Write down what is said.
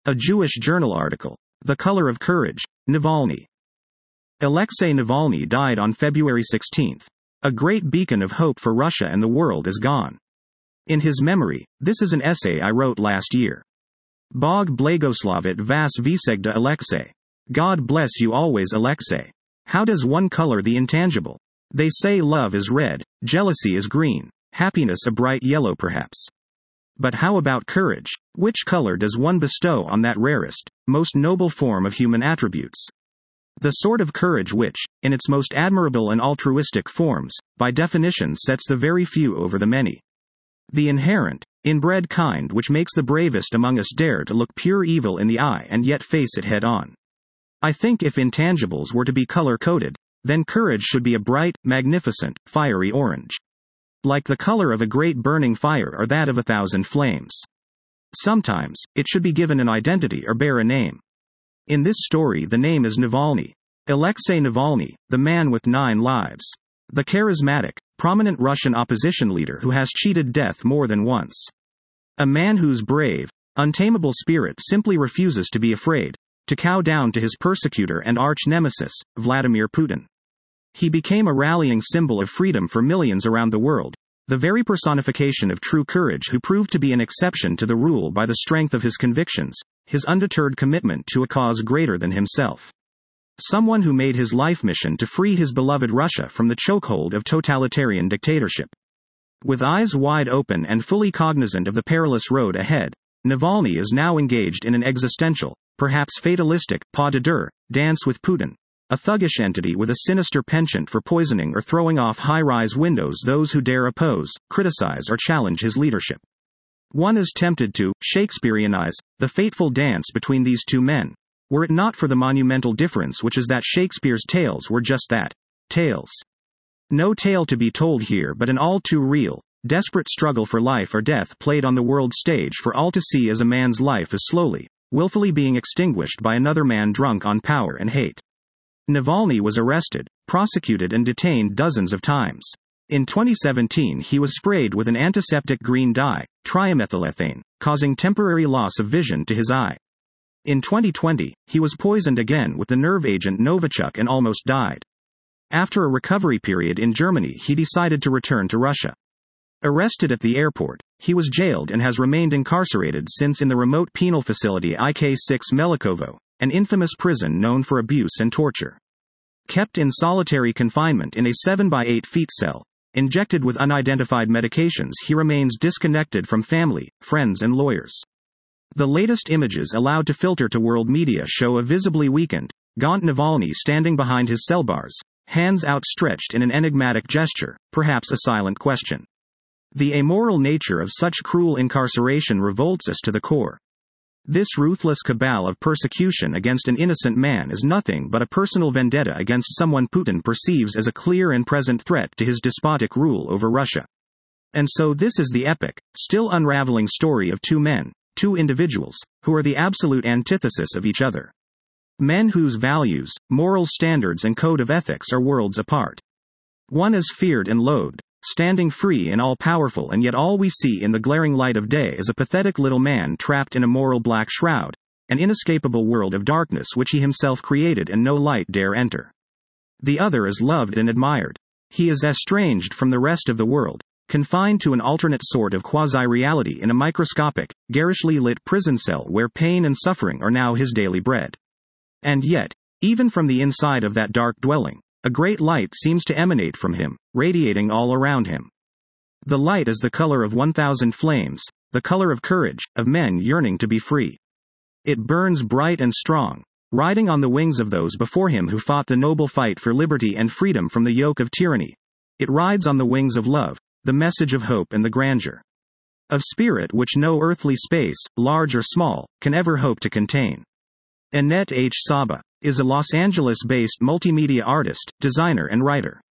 A Jewish journal article. The Color of Courage. Navalny. Alexei Navalny died on February 16. A great beacon of hope for Russia and the world is gone. In his memory, this is an essay I wrote last year. Bog blagoslavit vas visegda Alexei. God bless you always, Alexei. How does one color the intangible? They say love is red, jealousy is green, happiness a bright yellow perhaps. But how about courage? Which color does one bestow on that rarest, most noble form of human attributes? The sort of courage which, in its most admirable and altruistic forms, by definition sets the very few over the many. The inherent, inbred kind which makes the bravest among us dare to look pure evil in the eye and yet face it head on. I think if intangibles were to be color-coded, then courage should be a bright, magnificent, fiery orange. Like the color of a great burning fire or that of 1,000 flames. Sometimes, it should be given an identity or bear a name. In this story the name is Navalny. Alexei Navalny, the man with 9 lives. The charismatic, prominent Russian opposition leader who has cheated death more than once. A man whose brave, untamable spirit simply refuses to be afraid, to cow down to his persecutor and arch-nemesis, Vladimir Putin. He became a rallying symbol of freedom for millions around the world, the very personification of true courage who proved to be an exception to the rule by the strength of his convictions, his undeterred commitment to a cause greater than himself. Someone who made his life mission to free his beloved Russia from the chokehold of totalitarian dictatorship. With eyes wide open and fully cognizant of the perilous road ahead, Navalny is now engaged in an existential, perhaps fatalistic, pas de deux, dance with Putin. A thuggish entity with a sinister penchant for poisoning or throwing off high-rise windows those who dare oppose, criticize or challenge his leadership. One is tempted to Shakespeareanize the fateful dance between these two men, were it not for the monumental difference which is that Shakespeare's tales were just that, tales. No tale to be told here but an all too real, desperate struggle for life or death played on the world stage for all to see as a man's life is slowly, willfully being extinguished by another man drunk on power and hate. Navalny was arrested, prosecuted and detained dozens of times. In 2017 he was sprayed with an antiseptic green dye, trimethylethanes, causing temporary loss of vision to his eye. In 2020, he was poisoned again with the nerve agent Novichok and almost died. After a recovery period in Germany he decided to return to Russia. Arrested at the airport, he was jailed and has remained incarcerated since in the remote penal facility IK6 Melikovo, an infamous prison known for abuse and torture. Kept in solitary confinement in a 7 by 8 feet cell, injected with unidentified medications, he remains disconnected from family, friends and lawyers. The latest images allowed to filter to world media show a visibly weakened, gaunt Navalny standing behind his cell bars, hands outstretched in an enigmatic gesture, perhaps a silent question. The amoral nature of such cruel incarceration revolts us to the core. This ruthless cabal of persecution against an innocent man is nothing but a personal vendetta against someone Putin perceives as a clear and present threat to his despotic rule over Russia. And so this is the epic, still unraveling story of two men, two individuals, who are the absolute antithesis of each other. Men whose values, moral standards and code of ethics are worlds apart. One is feared and loathed, standing free and all-powerful, and yet all we see in the glaring light of day is a pathetic little man trapped in a moral black shroud, an inescapable world of darkness which he himself created and no light dare enter. The other is loved and admired. He is estranged from the rest of the world, confined to an alternate sort of quasi-reality in a microscopic, garishly lit prison cell where pain and suffering are now his daily bread. And yet, even from the inside of that dark dwelling, a great light seems to emanate from him, radiating all around him. The light is the color of 1,000 flames, the color of courage, of men yearning to be free. It burns bright and strong, riding on the wings of those before him who fought the noble fight for liberty and freedom from the yoke of tyranny. It rides on the wings of love, the message of hope and the grandeur of spirit which no earthly space, large or small, can ever hope to contain. Annette H. Saba is a Los Angeles-based multimedia artist, designer and writer.